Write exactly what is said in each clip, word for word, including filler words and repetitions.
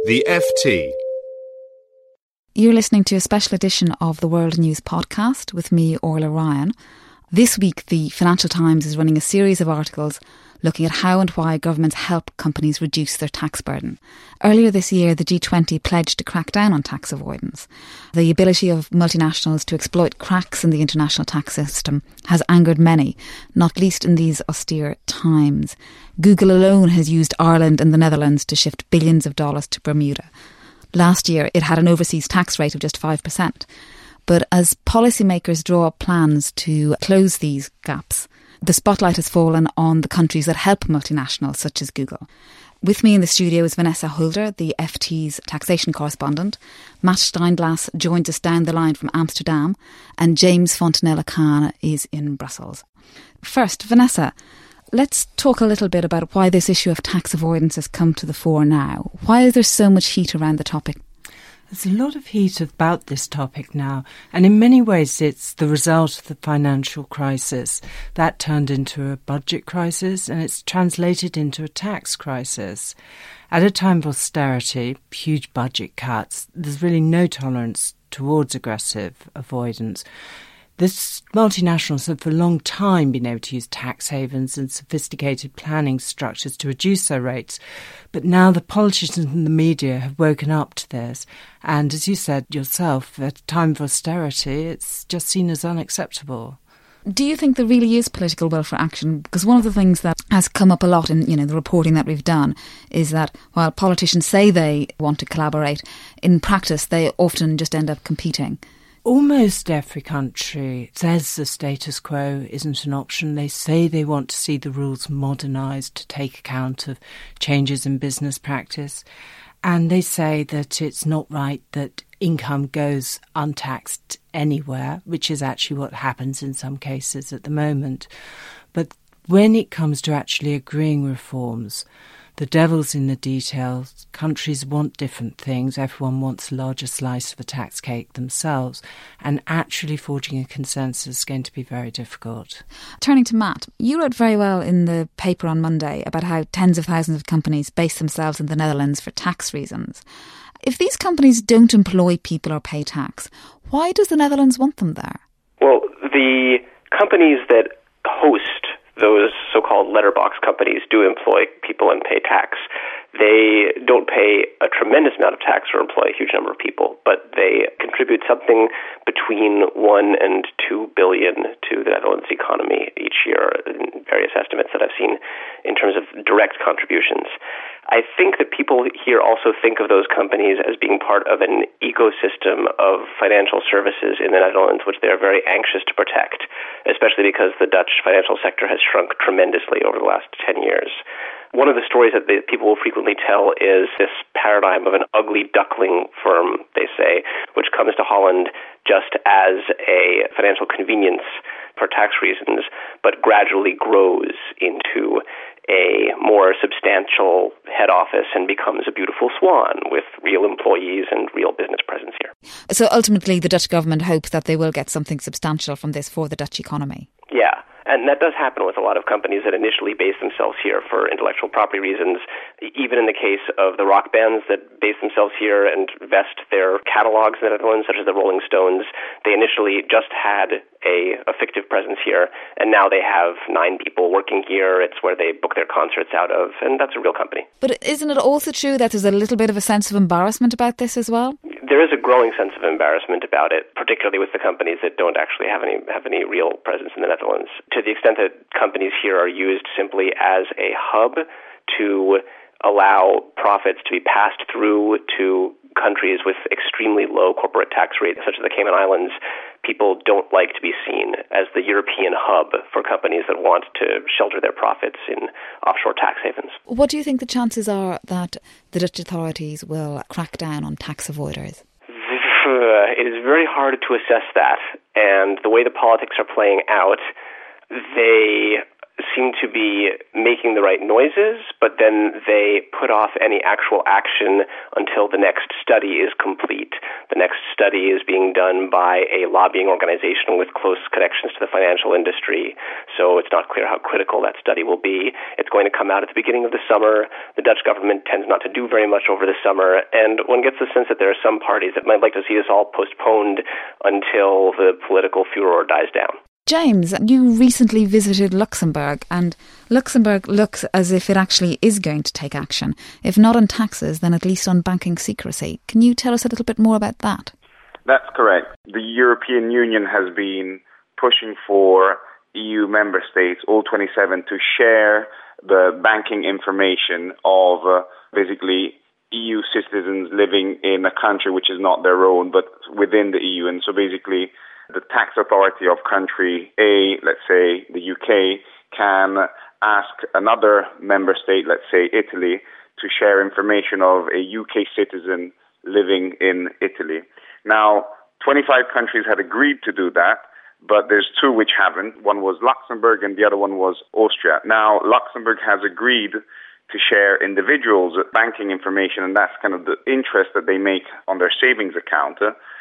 The F T. You're listening to a special edition of the World News podcast with me, Orla Ryan. This week, the Financial Times is running a series of articles looking at how and why governments help companies reduce their tax burden. Earlier this year, the G twenty pledged to crack down on tax avoidance. The ability of multinationals to exploit cracks in the international tax system has angered many, not least in these austere times. Google alone has used Ireland and the Netherlands to shift billions of dollars to Bermuda. Last year, it had an overseas tax rate of just five percent. But as policymakers draw up plans to close these gaps, the spotlight has fallen on the countries that help multinationals such as Google. With me in the studio is Vanessa Holder, the F T's taxation correspondent. Matt Steinglass joins us down the line from Amsterdam, and James Fontanella-Khan is in Brussels. First, Vanessa, let's talk a little bit about why this issue of tax avoidance has come to the fore now. Why is there so much heat around the topic? There's a lot of heat about this topic now, and in many ways it's the result of the financial crisis. That turned into a budget crisis, and it's translated into a tax crisis. At a time of austerity, huge budget cuts, there's really no tolerance towards aggressive avoidance. This multinationals have for a long time been able to use tax havens and sophisticated planning structures to reduce their rates. But now the politicians and the media have woken up to this. And as you said yourself, at a time of austerity, it's just seen as unacceptable. Do you think there really is political will for action? Because one of the things that has come up a lot in, you know, the reporting that we've done is that while politicians say they want to collaborate, in practice they often just end up competing. Almost every country says the status quo isn't an option. They say they want to see the rules modernised to take account of changes in business practice. And they say that it's not right that income goes untaxed anywhere, which is actually what happens in some cases at the moment. But when it comes to actually agreeing reforms, the devil's in the details. Countries want different things. Everyone wants a larger slice of a tax cake themselves. And actually forging a consensus is going to be very difficult. Turning to Matt, you wrote very well in the paper on Monday about how tens of thousands of companies base themselves in the Netherlands for tax reasons. If these companies don't employ people or pay tax, why does the Netherlands want them there? Well, the companies that host those so-called letterbox companies do employ people and pay tax. They don't pay a tremendous amount of tax or employ a huge number of people, but they contribute something between one and two billion to the Netherlands economy each year in various estimates that I've seen in terms of direct contributions. I think that people here also think of those companies as being part of an ecosystem of financial services in the Netherlands, which they are very anxious to protect, especially because the Dutch financial sector has shrunk tremendously over the last ten years. One of the stories that the people will frequently tell is this paradigm of an ugly duckling firm, they say, which comes to Holland just as a financial convenience for tax reasons, but gradually grows into a more substantial head office and becomes a beautiful swan with real employees and real business presence here. So ultimately the Dutch government hopes that they will get something substantial from this for the Dutch economy. Yeah. And that does happen with a lot of companies that initially base themselves here for intellectual property reasons. Even in the case of the rock bands that base themselves here and vest their catalogs in the Netherlands, such as the Rolling Stones, they initially just had a, a fictive presence here, and now they have nine people working here. It's where they book their concerts out of, and that's a real company. But isn't it also true that there's a little bit of a sense of embarrassment about this as well? There is a growing sense of embarrassment about it, particularly with the companies that don't actually have any have any real presence in the Netherlands. To the extent that companies here are used simply as a hub to allow profits to be passed through to countries with extremely low corporate tax rates, such as the Cayman Islands, people don't like to be seen as the European hub for companies that want to shelter their profits in offshore tax havens. What do you think the chances are that the Dutch authorities will crack down on tax avoiders? It is very hard to assess that. And the way the politics are playing out, they seem to be making the right noises, but then they put off any actual action until the next study is complete. The next study is being done by a lobbying organization with close connections to the financial industry, so it's not clear how critical that study will be. It's going to come out at the beginning of the summer. The Dutch government tends not to do very much over the summer, and one gets the sense that there are some parties that might like to see this all postponed until the political furor dies down. James, you recently visited Luxembourg, and Luxembourg looks as if it actually is going to take action, if not on taxes, then at least on banking secrecy. Can you tell us a little bit more about that? That's correct. The European Union has been pushing for E U member states, all twenty-seven, to share the banking information of uh, basically E U citizens living in a country which is not their own, but within the E U. And so basically, the tax authority of country A, let's say the U K, can ask another member state, let's say Italy, to share information of a U K citizen living in Italy. Now, twenty-five countries had agreed to do that, but there's two which haven't. One was Luxembourg and the other one was Austria. Now, Luxembourg has agreed to share individuals' banking information, and that's kind of the interest that they make on their savings account.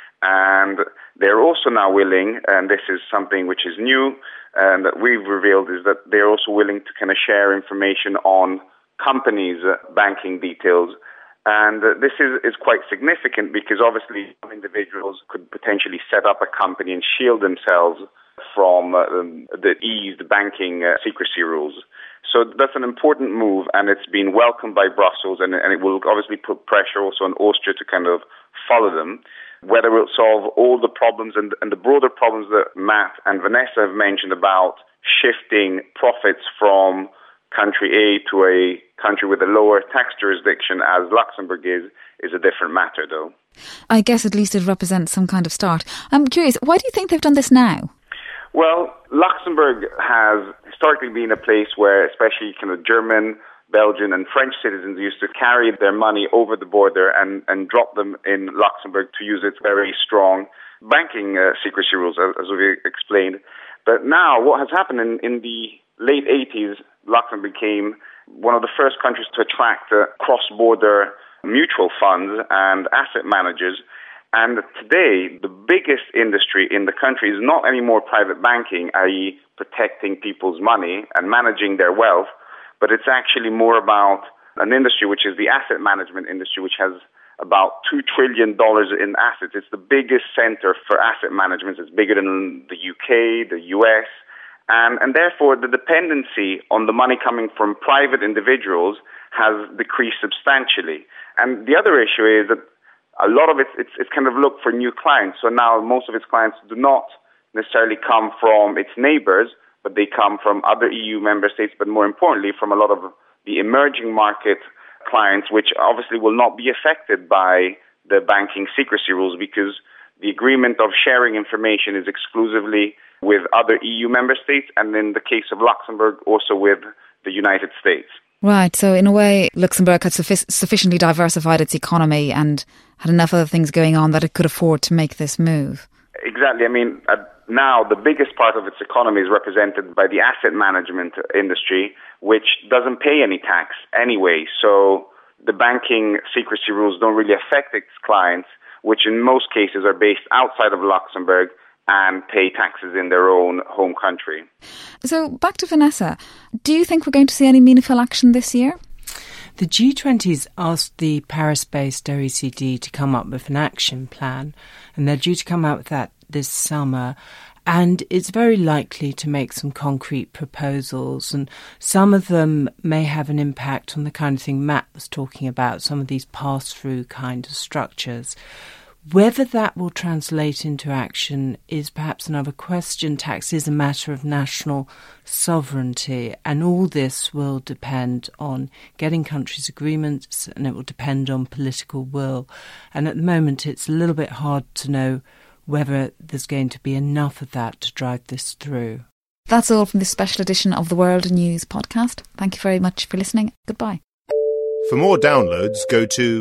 And they're also now willing, and this is something which is new and that we've revealed, is that they're also willing to kind of share information on companies' banking details. And uh, this is, is quite significant because obviously some individuals could potentially set up a company and shield themselves from uh, the eased banking uh, secrecy rules. So that's an important move, and it's been welcomed by Brussels, and, and it will obviously put pressure also on Austria to kind of follow them. Whether it will solve all the problems and, and the broader problems that Matt and Vanessa have mentioned about shifting profits from country A to a country with a lower tax jurisdiction, as Luxembourg is, is a different matter, though. I guess at least it represents some kind of start. I'm curious, why do you think they've done this now? Well, Luxembourg has historically been a place where especially kind of German, Belgian and French citizens used to carry their money over the border and, and drop them in Luxembourg to use its very strong banking uh, secrecy rules, as, as we explained. But now what has happened in, in the late eighties, Luxembourg became one of the first countries to attract uh, cross-border mutual funds and asset managers. And today, the biggest industry in the country is not anymore private banking, that is protecting people's money and managing their wealth, but it's actually more about an industry which is the asset management industry, which has about two trillion dollars in assets. It's the biggest center for asset management. It's bigger than the U K, the U S, and, and therefore the dependency on the money coming from private individuals has decreased substantially. And the other issue is that a lot of it, it's, it's kind of looked for new clients. So now most of its clients do not necessarily come from its neighbors, but they come from other E U member states, but more importantly, from a lot of the emerging market clients, which obviously will not be affected by the banking secrecy rules because the agreement of sharing information is exclusively with other E U member states, and in the case of Luxembourg, also with the United States. Right, so in a way, Luxembourg had suffi- sufficiently diversified its economy and had enough other things going on that it could afford to make this move. Exactly. I mean, uh, now the biggest part of its economy is represented by the asset management industry, which doesn't pay any tax anyway. So the banking secrecy rules don't really affect its clients, which in most cases are based outside of Luxembourg and pay taxes in their own home country. So back to Vanessa, do you think we're going to see any meaningful action this year? The G twenty's asked the Paris-based O E C D to come up with an action plan, and they're due to come out with that this summer. And it's very likely to make some concrete proposals, and some of them may have an impact on the kind of thing Matt was talking about, some of these pass-through kind of structures. Whether that will translate into action is perhaps another question. Tax is a matter of national sovereignty, and all this will depend on getting countries' agreements, and it will depend on political will. And at the moment, it's a little bit hard to know whether there's going to be enough of that to drive this through. That's all from this special edition of the World News podcast. Thank you very much for listening. Goodbye. For more downloads, go to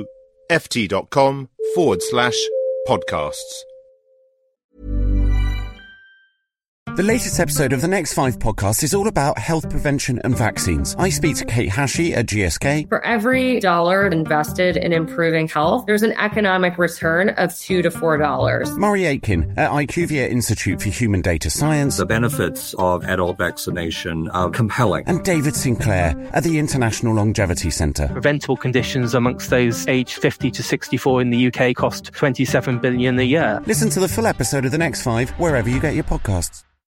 ft.com forward slash podcasts. The latest episode of the Next Five podcast is all about health prevention and vaccines. I speak to Kate Hashey at G S K. For every dollar invested in improving health, there's an economic return of two to four dollars. Murray Aitken at IQVIA Institute for Human Data Science. The benefits of adult vaccination are compelling. And David Sinclair at the International Longevity Centre. Preventable conditions amongst those aged fifty to sixty-four in the U K cost twenty-seven billion dollars a year. Listen to the full episode of the Next Five wherever you get your podcasts.